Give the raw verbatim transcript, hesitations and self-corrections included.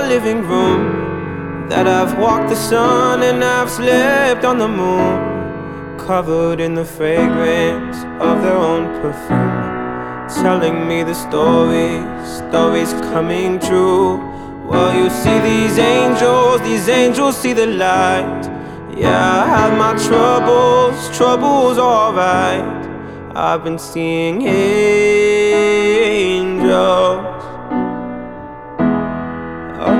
living room, that I've walked the sun and I've slept on the moon, covered in the fragrance of their own perfume, telling me the stories, stories coming true. Well, you see these angels, these angels see the light. Yeah, I have my troubles, troubles alright. I've been seeing angels.